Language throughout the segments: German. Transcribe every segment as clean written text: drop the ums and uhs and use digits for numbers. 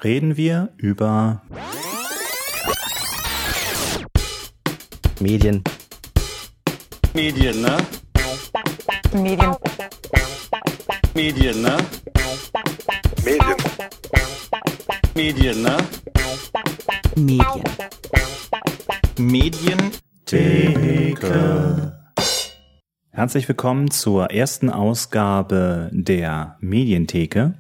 reden wir über Medien. Medien, ne? Medien. Medien, ne? Medien. Medien, ne? Medien. Medientheke. Herzlich willkommen zur ersten Ausgabe der Medientheke.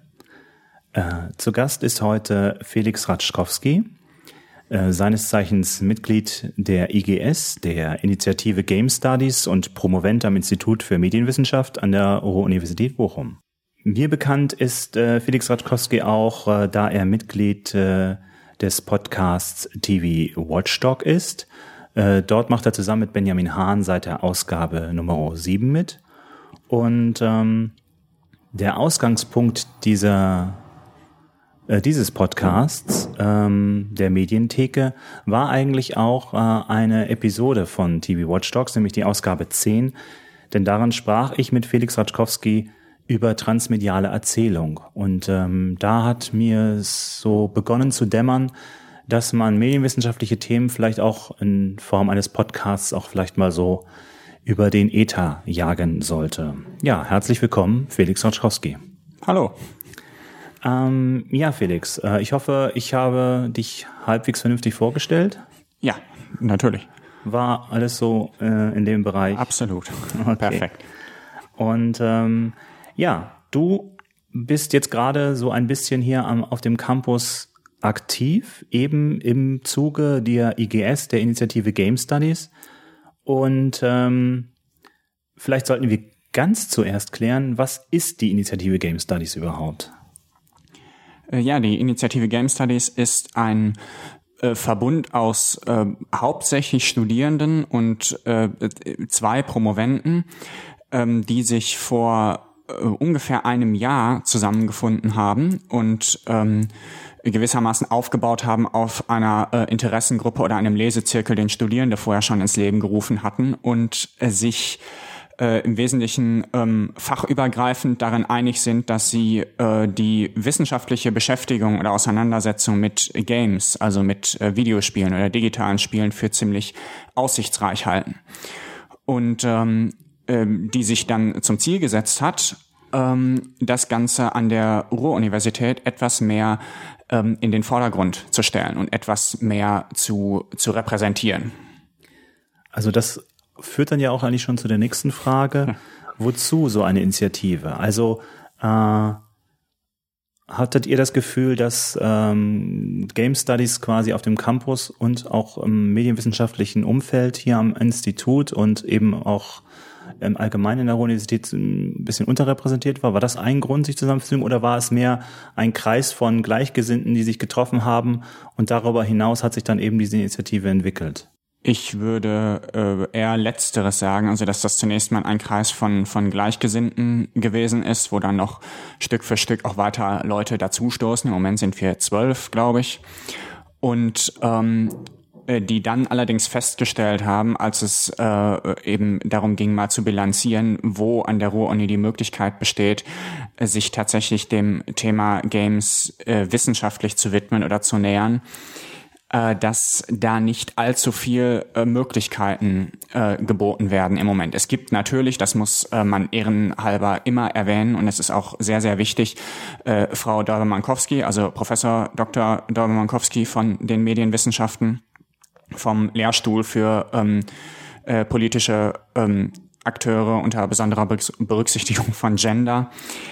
Zu Gast ist heute Felix Raczkowski, seines Zeichens Mitglied der IGS, der Initiative Game Studies und Promovent am Institut für Medienwissenschaft an der Ruhr-Universität Bochum. Mir bekannt ist Felix Raczkowski auch, da er Mitglied des Podcasts TV Watchdog ist. Dort macht er zusammen mit Benjamin Hahn seit der Ausgabe Nummer 7 mit. Und der Ausgangspunkt dieses Podcasts, der Medientheke, war eigentlich auch eine Episode von TV Watchdogs, nämlich die Ausgabe 10. Denn darin sprach ich mit Felix Raczkowski über transmediale Erzählung. Und da hat mir so begonnen zu dämmern, dass man medienwissenschaftliche Themen vielleicht auch in Form eines Podcasts auch vielleicht mal so über den Äther jagen sollte. Ja, herzlich willkommen, Felix Raczkowski. Hallo. Ja, Felix, ich hoffe, ich habe dich halbwegs vernünftig vorgestellt. Ja, natürlich. War alles so in dem Bereich? Absolut. Okay. Perfekt. Und ja, du bist jetzt gerade so ein bisschen hier auf dem Campus aktiv, eben im Zuge der IGS, der Initiative Game Studies. Und vielleicht sollten wir ganz zuerst klären, was ist die Initiative Game Studies überhaupt? Ja, die Initiative Game Studies ist ein Verbund aus hauptsächlich Studierenden und 2 Promoventen, die sich vor ungefähr einem Jahr zusammengefunden haben und gewissermaßen aufgebaut haben auf einer Interessengruppe oder einem Lesezirkel, den Studierende vorher schon ins Leben gerufen hatten und sich im Wesentlichen fachübergreifend darin einig sind, dass sie die wissenschaftliche Beschäftigung oder Auseinandersetzung mit Games, also mit Videospielen oder digitalen Spielen, für ziemlich aussichtsreich halten. Und die sich dann zum Ziel gesetzt hat, das Ganze an der Ruhr-Universität etwas mehr in den Vordergrund zu stellen und etwas mehr zu repräsentieren. Also das führt dann ja auch eigentlich schon zu der nächsten Frage. Wozu so eine Initiative? Also hattet ihr das Gefühl, dass Game Studies quasi auf dem Campus und auch im medienwissenschaftlichen Umfeld hier am Institut und eben auch im Allgemeinen in der Universität ein bisschen unterrepräsentiert war? War das ein Grund, sich zusammenzufügen, oder war es mehr ein Kreis von Gleichgesinnten, die sich getroffen haben und darüber hinaus hat sich dann eben diese Initiative entwickelt? Ich würde eher Letzteres sagen, also dass das zunächst mal ein Kreis von Gleichgesinnten gewesen ist, wo dann noch Stück für Stück auch weiter Leute dazustoßen. Im Moment sind wir 12, glaube ich. Und die dann allerdings festgestellt haben, als es eben darum ging, mal zu bilanzieren, wo an der Ruhr-Uni die Möglichkeit besteht, sich tatsächlich dem Thema Games wissenschaftlich zu widmen oder zu nähern, dass da nicht allzu viel Möglichkeiten geboten werden im Moment. Es gibt natürlich, das muss man ehrenhalber immer erwähnen, und es ist auch sehr, sehr wichtig, Frau Dörber-Mankowski, also Professor Dr. Dörber-Mankowski von den Medienwissenschaften, vom Lehrstuhl für politische Akteure unter besonderer Berücksichtigung von Gender,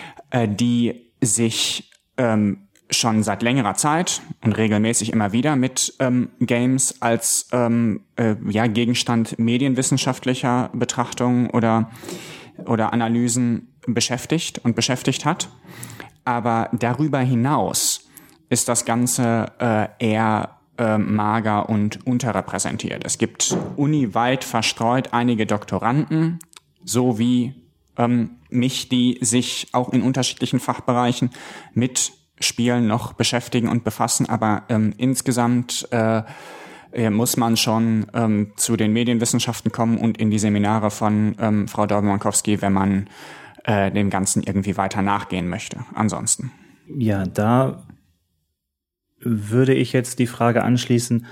die sich schon seit längerer Zeit und regelmäßig immer wieder mit Games als Gegenstand medienwissenschaftlicher Betrachtung oder Analysen beschäftigt hat. Aber darüber hinaus ist das Ganze eher mager und unterrepräsentiert. Es gibt uniweit verstreut einige Doktoranden, so wie mich, die sich auch in unterschiedlichen Fachbereichen mit Spielen noch beschäftigen und befassen, aber insgesamt muss man schon zu den Medienwissenschaften kommen und in die Seminare von Frau Dörber-Mankowski, wenn man dem Ganzen irgendwie weiter nachgehen möchte. Ansonsten. Ja, da würde ich jetzt die Frage anschließen,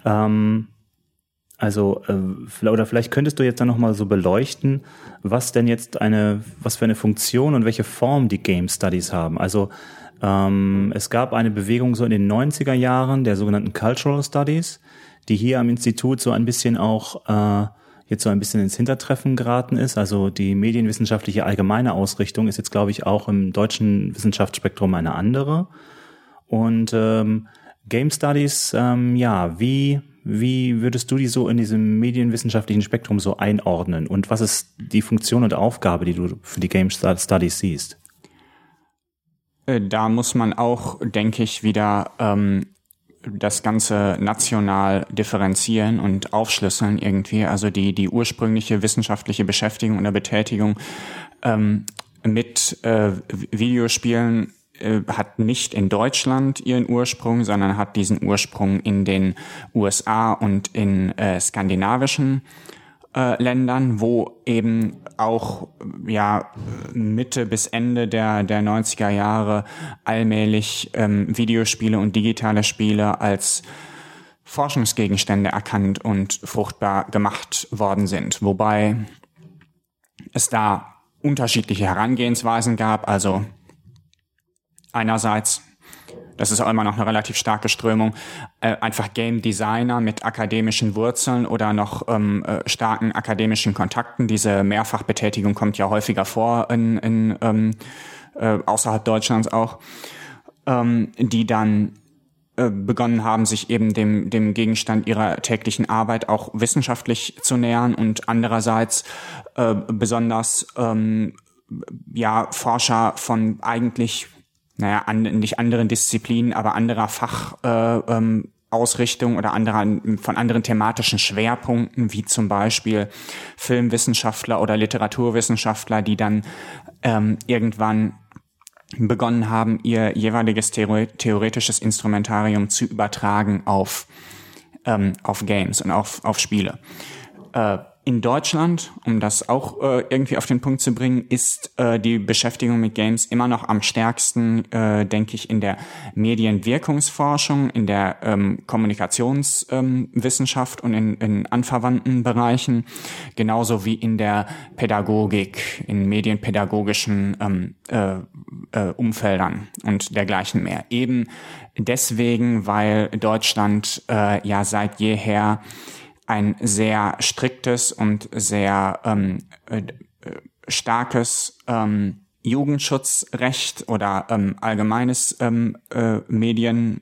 oder vielleicht könntest du jetzt dann nochmal so beleuchten, was für eine Funktion und welche Form die Game Studies haben. Also es gab eine Bewegung so in den 90er Jahren der sogenannten Cultural Studies, die hier am Institut so ein bisschen auch jetzt so ein bisschen ins Hintertreffen geraten ist. Also die medienwissenschaftliche allgemeine Ausrichtung ist jetzt, glaube ich, auch im deutschen Wissenschaftsspektrum eine andere. Und Game Studies, wie würdest du die so in diesem medienwissenschaftlichen Spektrum so einordnen? Und was ist die Funktion und Aufgabe, die du für die Game Studies siehst? Da muss man auch, denke ich, wieder das Ganze national differenzieren und aufschlüsseln irgendwie. Also die ursprüngliche wissenschaftliche Beschäftigung oder Betätigung mit Videospielen hat nicht in Deutschland ihren Ursprung, sondern hat diesen Ursprung in den USA und in skandinavischen Ländern, wo eben auch Mitte bis Ende der 90er Jahre allmählich Videospiele und digitale Spiele als Forschungsgegenstände erkannt und fruchtbar gemacht worden sind. Wobei es da unterschiedliche Herangehensweisen gab, also einerseits, das ist auch immer noch eine relativ starke Strömung, einfach Game Designer mit akademischen Wurzeln oder noch starken akademischen Kontakten. Diese Mehrfachbetätigung kommt ja häufiger vor in außerhalb Deutschlands auch, die dann begonnen haben, sich eben dem Gegenstand ihrer täglichen Arbeit auch wissenschaftlich zu nähern und andererseits besonders Forscher von eigentlich nicht anderen Disziplinen, aber anderer Fachausrichtung oder von anderen thematischen Schwerpunkten, wie zum Beispiel Filmwissenschaftler oder Literaturwissenschaftler, die dann irgendwann begonnen haben, ihr jeweiliges theoretisches Instrumentarium zu übertragen auf Games und auf Spiele. In Deutschland, um das auch irgendwie auf den Punkt zu bringen, ist die Beschäftigung mit Games immer noch am stärksten, denke ich, in der Medienwirkungsforschung, in der Kommunikationswissenschaft und in anverwandten Bereichen, genauso wie in der Pädagogik, in medienpädagogischen Umfeldern und dergleichen mehr. Eben deswegen, weil Deutschland seit jeher ein sehr striktes und sehr starkes Jugendschutzrecht oder allgemeines Medien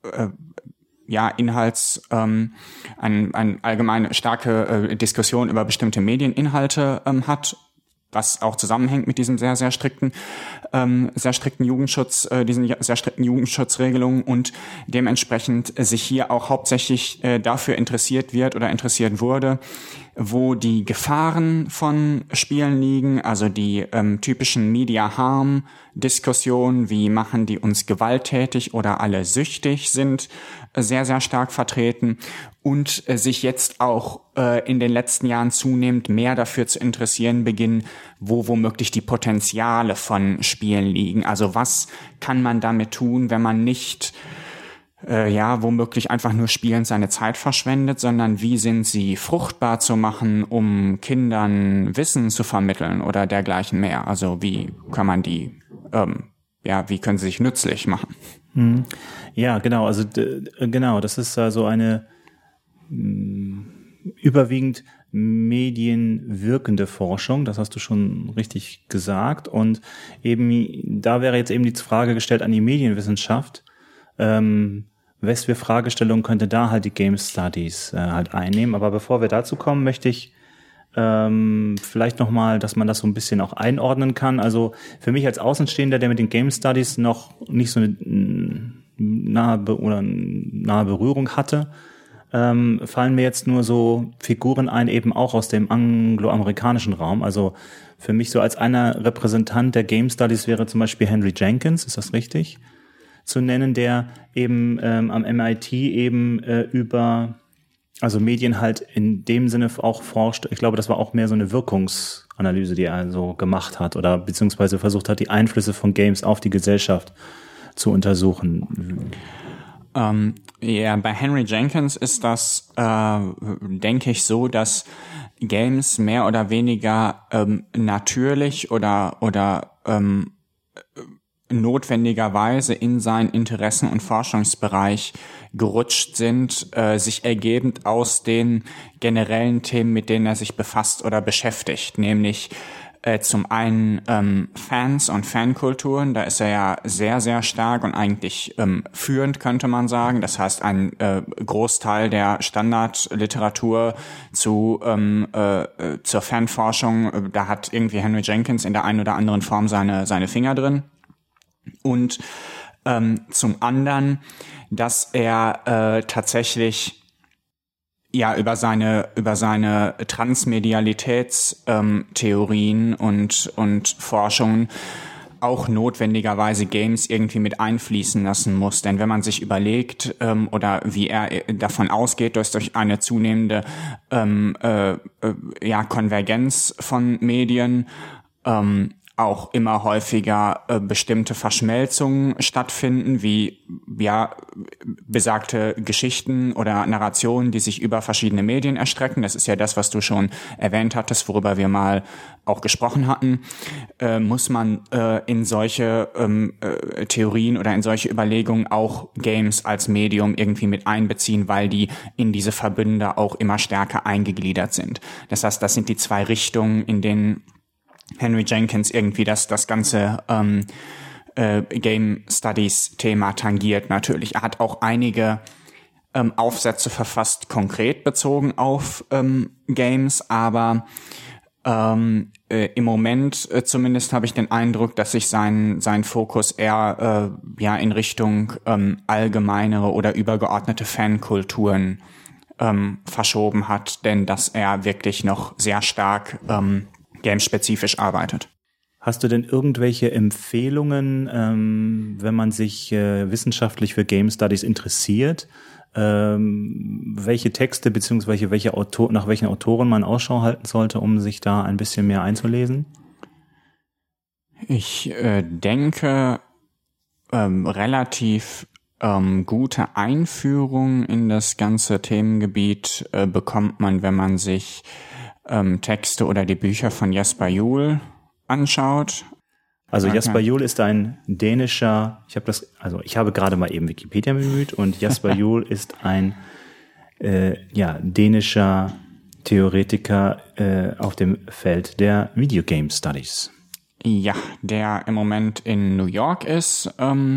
Inhalts eine allgemeine starke Diskussion über bestimmte Medieninhalte hat, was auch zusammenhängt mit diesem sehr strikten Jugendschutz, diesen sehr strikten Jugendschutzregelungen und dementsprechend sich hier auch hauptsächlich dafür interessiert wird oder interessiert wurde, wo die Gefahren von Spielen liegen, also die typischen Media-Harm-Diskussionen, wie machen die uns gewalttätig oder alle süchtig sind, sehr stark vertreten und sich jetzt auch in den letzten Jahren zunehmend mehr dafür zu interessieren beginnen, wo womöglich die Potenziale von Spielen liegen. Also was kann man damit tun, wenn man nicht womöglich einfach nur spielend seine Zeit verschwendet, sondern wie sind sie fruchtbar zu machen, um Kindern Wissen zu vermitteln oder dergleichen mehr. Also wie kann man die, wie können sie sich nützlich machen? Ja, genau, also genau, das ist also eine überwiegend medienwirkende Forschung, das hast du schon richtig gesagt und eben da wäre jetzt eben die Frage gestellt an die Medienwissenschaft, was für Fragestellungen könnte da halt die Game Studies halt einnehmen. Aber bevor wir dazu kommen, möchte ich vielleicht nochmal, dass man das so ein bisschen auch einordnen kann. Also für mich als Außenstehender, der mit den Game Studies noch nicht so eine nahe Berührung hatte, fallen mir jetzt nur so Figuren ein, eben auch aus dem angloamerikanischen Raum. Also für mich so als einer Repräsentant der Game Studies wäre zum Beispiel Henry Jenkins, ist das richtig? Zu nennen, der eben am MIT eben über Medien halt in dem Sinne auch forscht. Ich glaube, das war auch mehr so eine Wirkungsanalyse, die er also gemacht hat oder beziehungsweise versucht hat, die Einflüsse von Games auf die Gesellschaft zu untersuchen. Ja, bei Henry Jenkins ist das, denke ich, so, dass Games mehr oder weniger natürlich oder notwendigerweise in seinen Interessen- und Forschungsbereich gerutscht sind, sich ergebend aus den generellen Themen, mit denen er sich befasst oder beschäftigt, nämlich zum einen Fans und Fankulturen, da ist er ja sehr, sehr stark und eigentlich führend, könnte man sagen. Das heißt, ein Großteil der Standardliteratur zur Fanforschung, da hat irgendwie Henry Jenkins in der einen oder anderen Form seine Finger drin. Und zum anderen, dass er tatsächlich über seine Transmedialitätstheorien und Forschungen auch notwendigerweise Games irgendwie mit einfließen lassen muss. Denn wenn man sich überlegt, oder wie er davon ausgeht, durch eine zunehmende Konvergenz von Medien, auch immer häufiger bestimmte Verschmelzungen stattfinden, wie besagte Geschichten oder Narrationen, die sich über verschiedene Medien erstrecken. Das ist ja das, was du schon erwähnt hattest, worüber wir mal auch gesprochen hatten. Muss man in solche Theorien oder in solche Überlegungen auch Games als Medium irgendwie mit einbeziehen, weil die in diese Verbünde auch immer stärker eingegliedert sind. Das heißt, das sind die zwei Richtungen, in denen Henry Jenkins irgendwie das ganze Game Studies Thema tangiert natürlich. Er hat auch einige Aufsätze verfasst, konkret bezogen auf Games, aber im Moment zumindest habe ich den Eindruck, dass sich sein Fokus eher in Richtung allgemeinere oder übergeordnete Fankulturen verschoben hat, denn dass er wirklich noch sehr stark gamespezifisch arbeitet. Hast du denn irgendwelche Empfehlungen, wenn man sich wissenschaftlich für Game Studies interessiert, welche Texte bzw. nach welchen Autoren man Ausschau halten sollte, um sich da ein bisschen mehr einzulesen? Ich denke, relativ gute Einführung in das ganze Themengebiet bekommt man, wenn man sich Texte oder die Bücher von Jesper Juul anschaut. Also Jesper Juul ist ein dänischer, ich habe gerade mal eben Wikipedia bemüht, und Jesper Juul ist ein dänischer Theoretiker auf dem Feld der Video Game Studies. Ja, der im Moment in New York ist,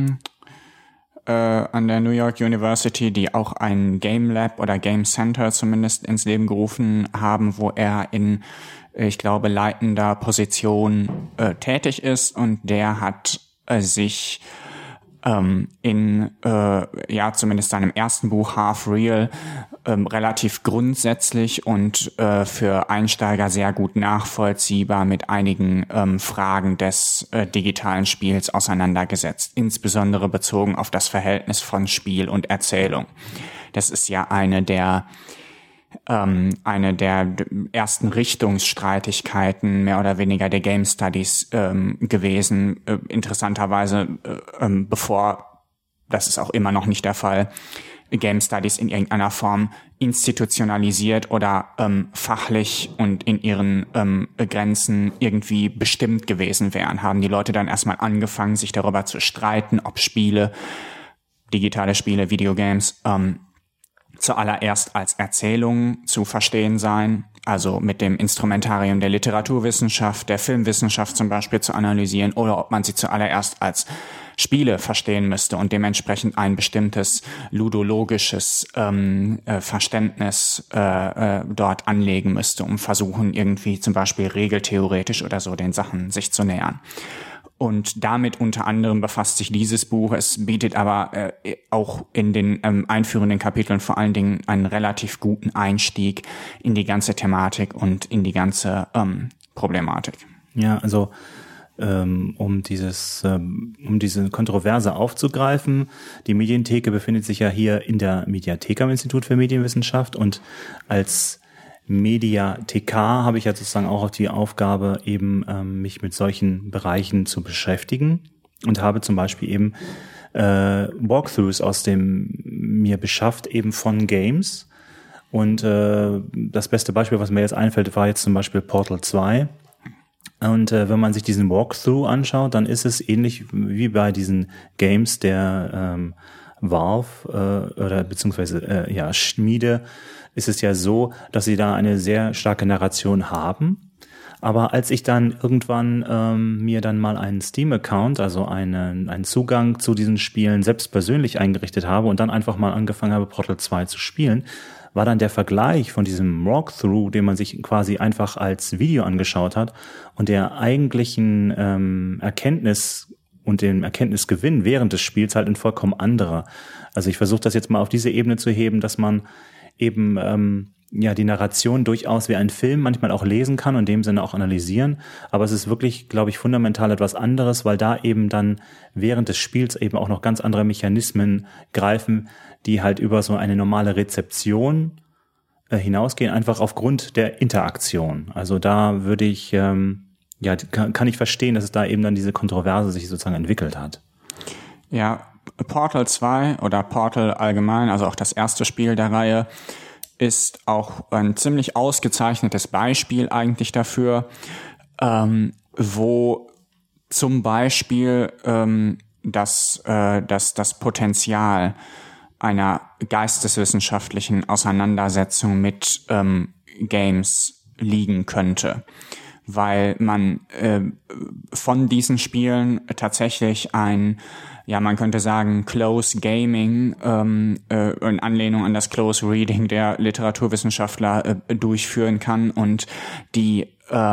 an der New York University, die auch ein Game Lab oder Game Center zumindest ins Leben gerufen haben, wo er in, ich glaube, leitender Position tätig ist, und der hat sich zumindest seinem ersten Buch Half Real relativ grundsätzlich und für Einsteiger sehr gut nachvollziehbar mit einigen Fragen des digitalen Spiels auseinandergesetzt, insbesondere bezogen auf das Verhältnis von Spiel und Erzählung. Das ist ja eine der ersten Richtungsstreitigkeiten mehr oder weniger der Game Studies gewesen. Interessanterweise, bevor, das ist auch immer noch nicht der Fall, Game Studies in irgendeiner Form institutionalisiert oder fachlich und in ihren Grenzen irgendwie bestimmt gewesen wären, haben die Leute dann erstmal angefangen, sich darüber zu streiten, ob Spiele, digitale Spiele, Videogames, zuallererst als Erzählung zu verstehen seien, also mit dem Instrumentarium der Literaturwissenschaft, der Filmwissenschaft zum Beispiel zu analysieren, oder ob man sie zuallererst als Spiele verstehen müsste und dementsprechend ein bestimmtes ludologisches Verständnis dort anlegen müsste, um versuchen, irgendwie zum Beispiel regeltheoretisch oder so den Sachen sich zu nähern. Und damit unter anderem befasst sich dieses Buch. Es bietet aber auch in den einführenden Kapiteln vor allen Dingen einen relativ guten Einstieg in die ganze Thematik und in die ganze Problematik. Ja, also um diese Kontroverse aufzugreifen. Die Medientheke befindet sich ja hier in der Mediathek am Institut für Medienwissenschaft, und als Mediathekar habe ich ja sozusagen auch die Aufgabe, eben mich mit solchen Bereichen zu beschäftigen, und habe zum Beispiel eben Walkthroughs aus dem mir beschafft, eben von Games. Und das beste Beispiel, was mir jetzt einfällt, war jetzt zum Beispiel Portal 2. Und wenn man sich diesen Walkthrough anschaut, dann ist es ähnlich wie bei diesen Games der Valve oder beziehungsweise Schmiede, ist es ja so, dass sie da eine sehr starke Narration haben. Aber als ich dann irgendwann mir dann mal einen Steam-Account, also einen Zugang zu diesen Spielen selbst persönlich eingerichtet habe und dann einfach mal angefangen habe, Portal 2 zu spielen, war dann der Vergleich von diesem Walkthrough, den man sich quasi einfach als Video angeschaut hat, und der eigentlichen Erkenntnis und dem Erkenntnisgewinn während des Spiels halt ein vollkommen anderer. Also ich versuche das jetzt mal auf diese Ebene zu heben, dass man eben die Narration durchaus wie ein Film manchmal auch lesen kann und in dem Sinne auch analysieren. Aber es ist wirklich, glaube ich, fundamental etwas anderes, weil da eben dann während des Spiels eben auch noch ganz andere Mechanismen greifen, die halt über so eine normale Rezeption hinausgehen, einfach aufgrund der Interaktion. Also da würde ich, kann ich verstehen, dass es da eben dann diese Kontroverse sich sozusagen entwickelt hat. Ja, Portal 2 oder Portal allgemein, also auch das erste Spiel der Reihe, ist auch ein ziemlich ausgezeichnetes Beispiel eigentlich dafür, wo zum Beispiel das Potenzial einer geisteswissenschaftlichen Auseinandersetzung mit Games liegen könnte, weil man von diesen Spielen tatsächlich man könnte sagen, Close Gaming in Anlehnung an das Close Reading der Literaturwissenschaftler durchführen kann und die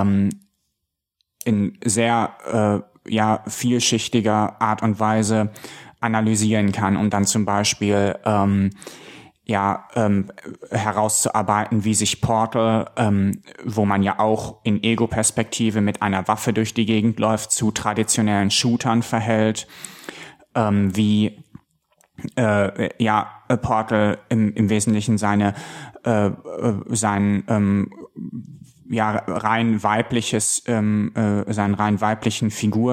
in sehr vielschichtiger Art und Weise analysieren kann, um dann zum Beispiel herauszuarbeiten, wie sich Portal, wo man ja auch in Ego-Perspektive mit einer Waffe durch die Gegend läuft, zu traditionellen Shootern verhält, wie Portal im Wesentlichen seinen rein weiblichen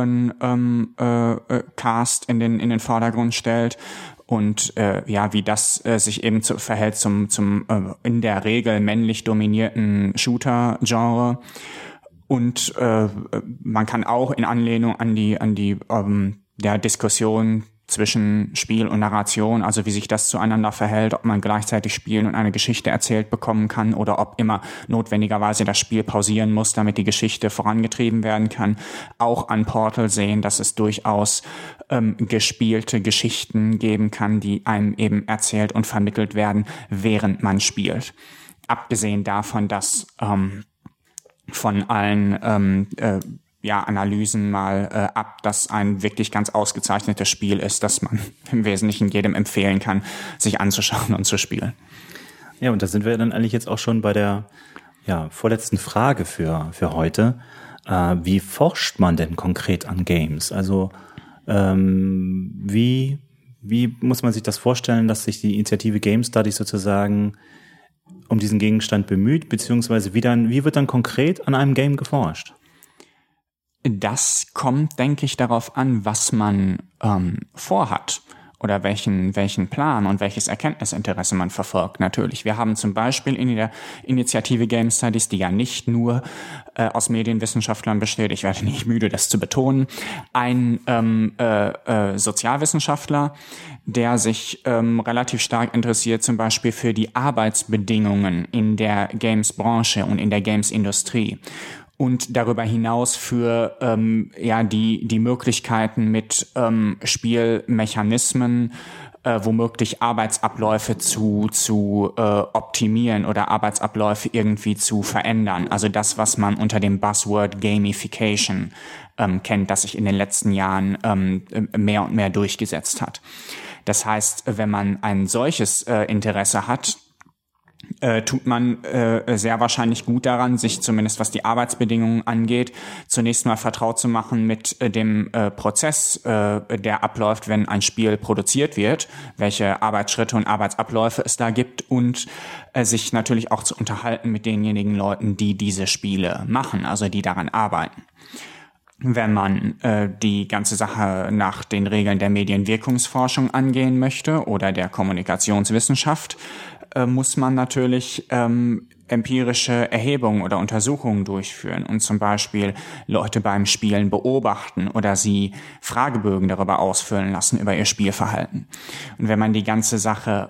Figuren Cast in den Vordergrund stellt und wie das sich eben verhält zum in der Regel männlich dominierten Shooter-Genre. Und man kann auch in Anlehnung an die der Diskussion zwischen Spiel und Narration, also wie sich das zueinander verhält, ob man gleichzeitig spielen und eine Geschichte erzählt bekommen kann oder ob immer notwendigerweise das Spiel pausieren muss, damit die Geschichte vorangetrieben werden kann, auch an Portal sehen, dass es durchaus gespielte Geschichten geben kann, die einem eben erzählt und vermittelt werden, während man spielt. Abgesehen davon, dass von allen Analysen mal dass ein wirklich ganz ausgezeichnetes Spiel ist, das man im Wesentlichen jedem empfehlen kann, sich anzuschauen und zu spielen. Ja, und da sind wir dann eigentlich jetzt auch schon bei der vorletzten Frage für heute. Wie forscht man denn konkret an Games? Also wie muss man sich das vorstellen, dass sich die Initiative Game Studies sozusagen um diesen Gegenstand bemüht, beziehungsweise wie wird dann konkret an einem Game geforscht? Das kommt, denke ich, darauf an, was man vorhat oder welchen Plan und welches Erkenntnisinteresse man verfolgt. Natürlich, wir haben zum Beispiel in der Initiative Game Studies, die ja nicht nur aus Medienwissenschaftlern besteht, ich werde nicht müde, das zu betonen, ein Sozialwissenschaftler, der sich relativ stark interessiert zum Beispiel für die Arbeitsbedingungen in der Games-Branche und in der Games-Industrie. Und darüber hinaus für die Möglichkeiten mit Spielmechanismen womöglich Arbeitsabläufe zu optimieren oder Arbeitsabläufe irgendwie zu verändern. Also das, was man unter dem Buzzword Gamification kennt, das sich in den letzten Jahren mehr und mehr durchgesetzt hat. Das heißt, wenn man ein solches Interesse hat, tut man sehr wahrscheinlich gut daran, sich zumindest was die Arbeitsbedingungen angeht, zunächst mal vertraut zu machen mit dem Prozess, der abläuft, wenn ein Spiel produziert wird, welche Arbeitsschritte und Arbeitsabläufe es da gibt und sich natürlich auch zu unterhalten mit denjenigen Leuten, die diese Spiele machen, also die daran arbeiten. wenn man die ganze Sache nach den Regeln der Medienwirkungsforschung angehen möchte oder der Kommunikationswissenschaft, muss man natürlich empirische Erhebungen oder Untersuchungen durchführen und zum Beispiel Leute beim Spielen beobachten oder sie Fragebögen darüber ausfüllen lassen über ihr Spielverhalten. Und wenn man die ganze Sache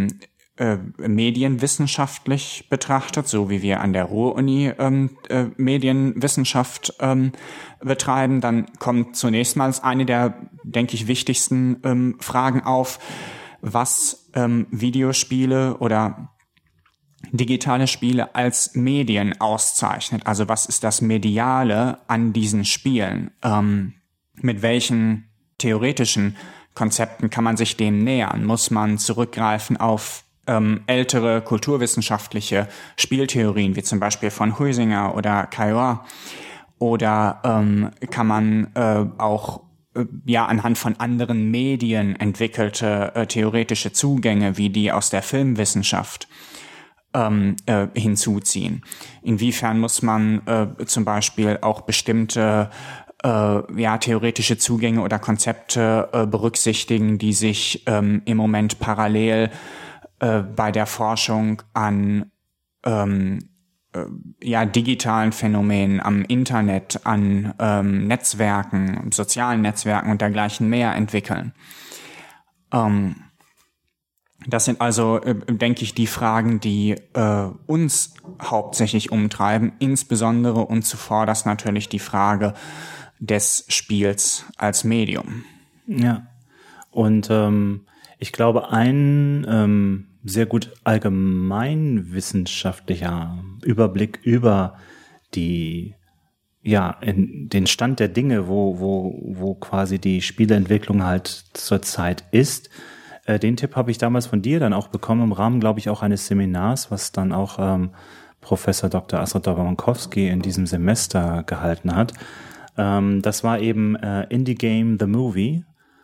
medienwissenschaftlich betrachtet, so wie wir an der Ruhr-Uni Medienwissenschaft betreiben, dann kommt zunächst mal eine der, denke ich, wichtigsten Fragen auf, was Videospiele oder digitale Spiele als Medien auszeichnet. Also was ist das Mediale an diesen Spielen? Mit welchen theoretischen Konzepten kann man sich dem nähern? Muss man zurückgreifen auf ältere kulturwissenschaftliche Spieltheorien, wie zum Beispiel von Huizinga oder Caillois? Oder kann man auch anhand von anderen Medien entwickelte theoretische Zugänge wie die aus der Filmwissenschaft hinzuziehen? Inwiefern muss man zum Beispiel auch bestimmte theoretische Zugänge oder Konzepte berücksichtigen, die sich im Moment parallel bei der Forschung an digitalen Phänomenen, am Internet, an Netzwerken, sozialen Netzwerken und dergleichen mehr entwickeln. Das sind also, denke ich, die Fragen, die uns hauptsächlich umtreiben, insbesondere und zuvorderst natürlich die Frage des Spiels als Medium. Ja, und ich glaube, ein sehr gut allgemeinwissenschaftlicher Überblick über in den Stand der Dinge, wo quasi die Spieleentwicklung halt zurzeit ist. Den Tipp habe ich damals von dir dann auch bekommen, im Rahmen, glaube ich, auch eines Seminars, was dann auch Professor Dr. Astrid Dowankowski in diesem Semester gehalten hat. Das war eben Indie Game The Movie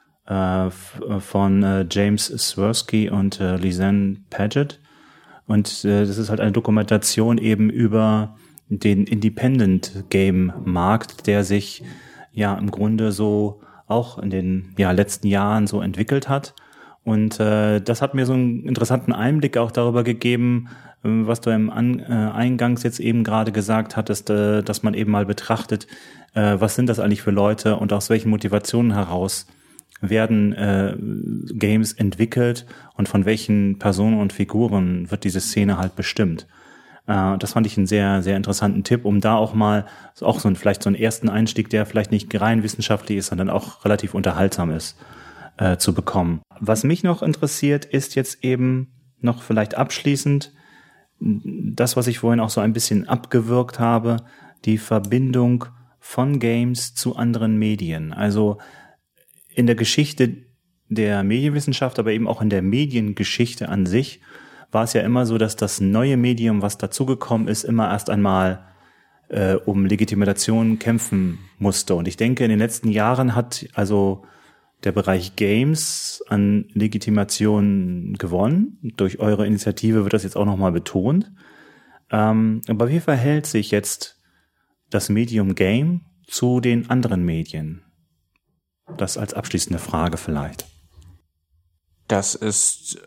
von James Swirsky und Lisanne Paget. Und das ist halt eine Dokumentation eben über den Independent-Game-Markt, der sich im Grunde so auch in den letzten Jahren so entwickelt hat. Und das hat mir so einen interessanten Einblick auch darüber gegeben, was du im Eingangs jetzt eben gerade gesagt hattest, dass man eben mal betrachtet, was sind das eigentlich für Leute und aus welchen Motivationen heraus werden Games entwickelt und von welchen Personen und Figuren wird diese Szene halt bestimmt. Das fand ich einen sehr, sehr interessanten Tipp, um da auch mal vielleicht so einen ersten Einstieg, der vielleicht nicht rein wissenschaftlich ist, sondern auch relativ unterhaltsam ist, zu bekommen. Was mich noch interessiert, ist jetzt eben noch vielleicht abschließend das, was ich vorhin auch so ein bisschen abgewürgt habe, die Verbindung von Games zu anderen Medien. Also in der Geschichte der Medienwissenschaft, aber eben auch in der Mediengeschichte an sich, war es ja immer so, dass das neue Medium, was dazugekommen ist, immer erst einmal um Legitimation kämpfen musste. Und ich denke, in den letzten Jahren hat also der Bereich Games an Legitimation gewonnen. Durch eure Initiative wird das jetzt auch nochmal betont. Aber wie verhält sich jetzt das Medium Game zu den anderen Medien? Das als abschließende Frage vielleicht. Das ist,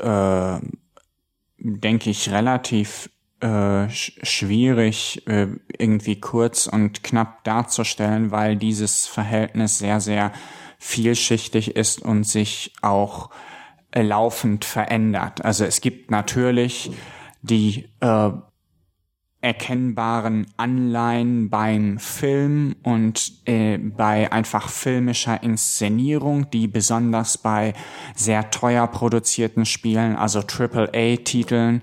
denke ich, relativ schwierig irgendwie kurz und knapp darzustellen, weil dieses Verhältnis sehr, sehr vielschichtig ist und sich auch laufend verändert. Also es gibt natürlich die erkennbaren Anleihen beim Film und bei einfach filmischer Inszenierung, die besonders bei sehr teuer produzierten Spielen, also AAA-Titeln,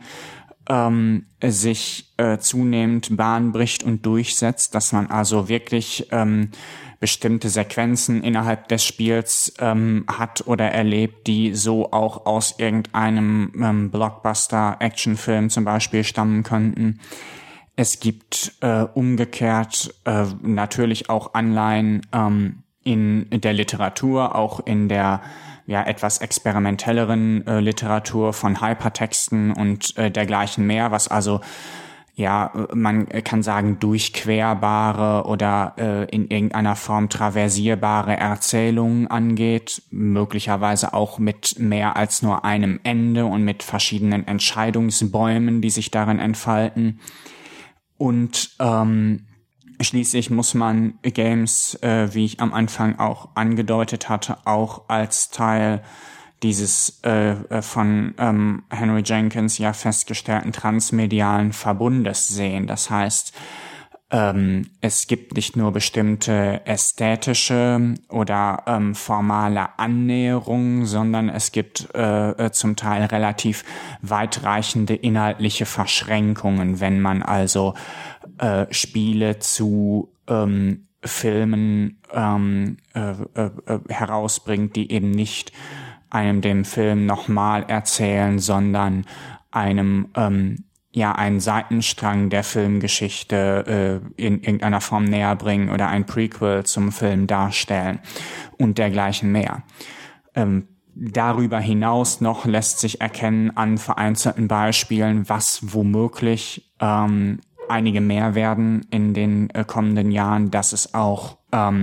sich zunehmend Bahn bricht und durchsetzt, dass man also wirklich bestimmte Sequenzen innerhalb des Spiels hat oder erlebt, die so auch aus irgendeinem Blockbuster-Actionfilm zum Beispiel stammen könnten. Es gibt umgekehrt natürlich auch Anleihen in der Literatur, auch in der etwas experimentelleren Literatur von Hypertexten und dergleichen mehr, was also man kann sagen, durchquerbare oder in irgendeiner Form traversierbare Erzählungen angeht, möglicherweise auch mit mehr als nur einem Ende und mit verschiedenen Entscheidungsbäumen, die sich darin entfalten. Und schließlich muss man Games, wie ich am Anfang auch angedeutet hatte, auch als Teil dieses von Henry Jenkins ja festgestellten transmedialen Verbundes sehen. Das heißt, es gibt nicht nur bestimmte ästhetische oder formale Annäherungen, sondern es gibt zum Teil relativ weitreichende inhaltliche Verschränkungen, wenn man also Spiele zu Filmen herausbringt, die eben nicht einem dem Film nochmal erzählen, sondern einem einen Seitenstrang der Filmgeschichte in irgendeiner Form näher bringen oder ein Prequel zum Film darstellen und dergleichen mehr. Darüber hinaus noch lässt sich erkennen an vereinzelten Beispielen, was womöglich einige mehr werden in den kommenden Jahren, dass es auch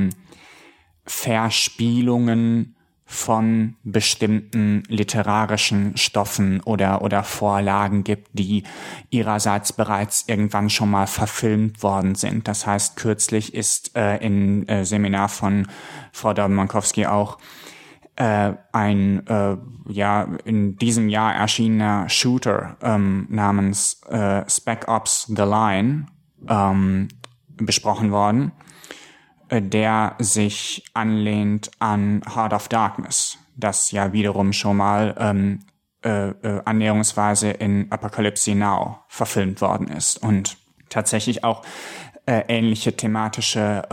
Verspielungen von bestimmten literarischen Stoffen oder Vorlagen gibt, die ihrerseits bereits irgendwann schon mal verfilmt worden sind. Das heißt, kürzlich ist im Seminar von Frau Dauben-Mankowski auch ein in diesem Jahr erschienener Shooter namens Spec Ops: The Line besprochen worden, der sich anlehnt an Heart of Darkness, das ja wiederum schon mal annäherungsweise in Apocalypse Now verfilmt worden ist und tatsächlich auch ähnliche thematische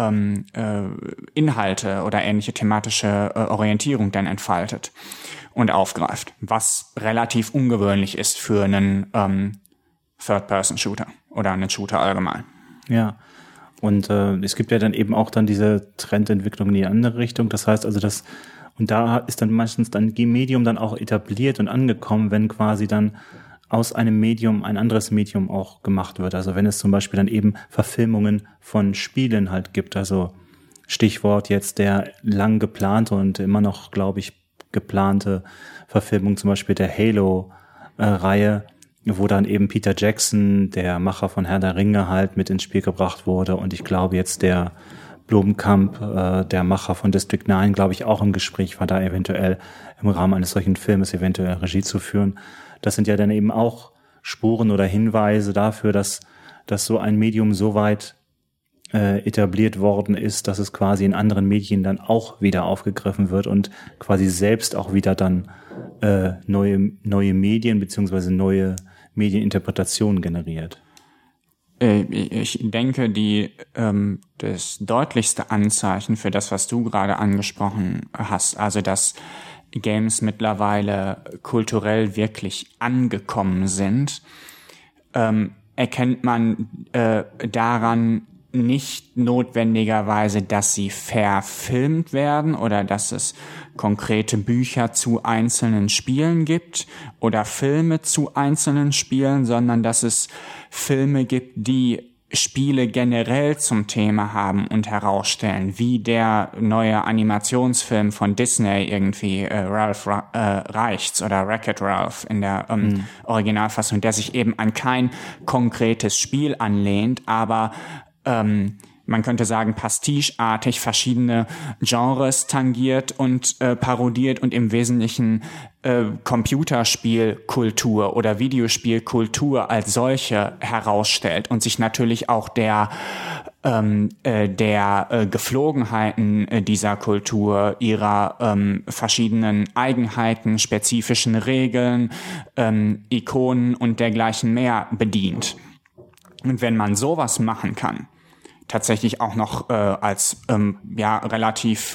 Inhalte oder ähnliche thematische Orientierung dann entfaltet und aufgreift, was relativ ungewöhnlich ist für einen Third-Person-Shooter oder einen Shooter allgemein. Ja. Und es gibt ja dann eben auch dann diese Trendentwicklung in die andere Richtung. Das heißt also, und da ist dann meistens dann die Medium dann auch etabliert und angekommen, wenn quasi dann aus einem Medium ein anderes Medium auch gemacht wird. Also wenn es zum Beispiel dann eben Verfilmungen von Spielen halt gibt. Also Stichwort jetzt der lang geplante und immer noch, glaube ich, geplante Verfilmung zum Beispiel der Halo-Reihe, wo dann eben Peter Jackson, der Macher von Herr der Ringe, halt mit ins Spiel gebracht wurde. Und ich glaube jetzt der Blomkamp, der Macher von District 9, glaube ich, auch im Gespräch war, da eventuell im Rahmen eines solchen Filmes eventuell Regie zu führen. Das sind ja dann eben auch Spuren oder Hinweise dafür, dass so ein Medium so weit etabliert worden ist, dass es quasi in anderen Medien dann auch wieder aufgegriffen wird und quasi selbst auch wieder dann neue Medien beziehungsweise neue Medieninterpretationen generiert. Ich denke, das deutlichste Anzeichen für das, was du gerade angesprochen hast, also dass Games mittlerweile kulturell wirklich angekommen sind, erkennt man daran nicht notwendigerweise, dass sie verfilmt werden oder dass es konkrete Bücher zu einzelnen Spielen gibt oder Filme zu einzelnen Spielen, sondern dass es Filme gibt, die Spiele generell zum Thema haben und herausstellen, wie der neue Animationsfilm von Disney irgendwie Ralph Reichts oder Wreck-It Ralph in der Originalfassung, der sich eben an kein konkretes Spiel anlehnt, aber man könnte sagen, pasticheartig verschiedene Genres tangiert und parodiert und im Wesentlichen Computerspielkultur oder Videospielkultur als solche herausstellt und sich natürlich auch der Geflogenheiten dieser Kultur, ihrer verschiedenen Eigenheiten, spezifischen Regeln, Ikonen und dergleichen mehr bedient. Und wenn man sowas machen kann, tatsächlich auch noch als relativ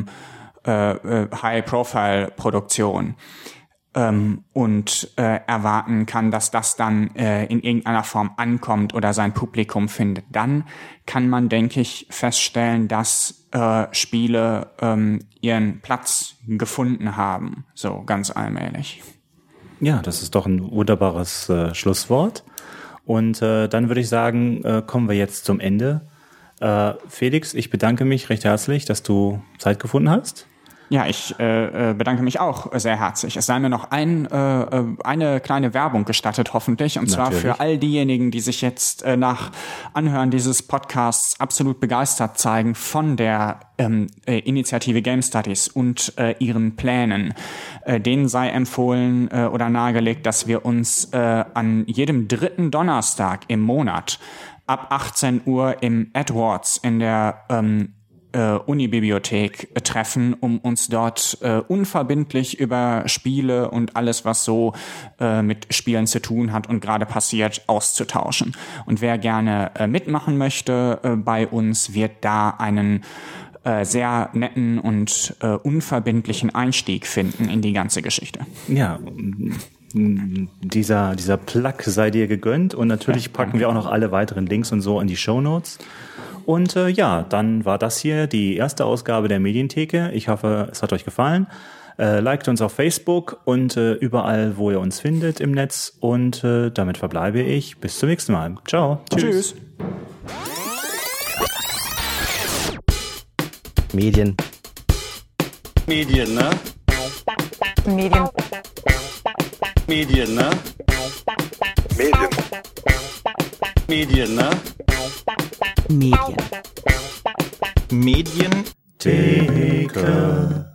High-Profile-Produktion und erwarten kann, dass das dann in irgendeiner Form ankommt oder sein Publikum findet, dann kann man, denke ich, feststellen, dass Spiele ihren Platz gefunden haben, so ganz allmählich. Ja, das ist doch ein wunderbares Schlusswort. Und dann würde ich sagen, kommen wir jetzt zum Ende. Felix, ich bedanke mich recht herzlich, dass du Zeit gefunden hast. Ja, ich bedanke mich auch sehr herzlich. Es sei mir noch eine kleine Werbung gestattet, hoffentlich. Und zwar für all diejenigen, die sich jetzt nach Anhören dieses Podcasts absolut begeistert zeigen von der Initiative Game Studies und ihren Plänen. Denen sei empfohlen oder nahegelegt, dass wir uns an jedem 3. Donnerstag im Monat ab 18 Uhr im Edwards in der Unibibliothek treffen, um uns dort unverbindlich über Spiele und alles, was so mit Spielen zu tun hat und gerade passiert, auszutauschen. Und wer gerne mitmachen möchte bei uns, wird da einen sehr netten und unverbindlichen Einstieg finden in die ganze Geschichte. Ja, dieser Plug sei dir gegönnt und natürlich packen wir auch noch alle weiteren Links und so in die Shownotes. Und dann war das hier die erste Ausgabe der Medientheke. Ich hoffe, es hat euch gefallen. Liked uns auf Facebook und überall, wo ihr uns findet im Netz. Und damit verbleibe ich. Bis zum nächsten Mal. Ciao. Tschüss. Medien. Medien, ne? Medien. Medien, ne? Medien. Medien, ne? Medien. Medientheke.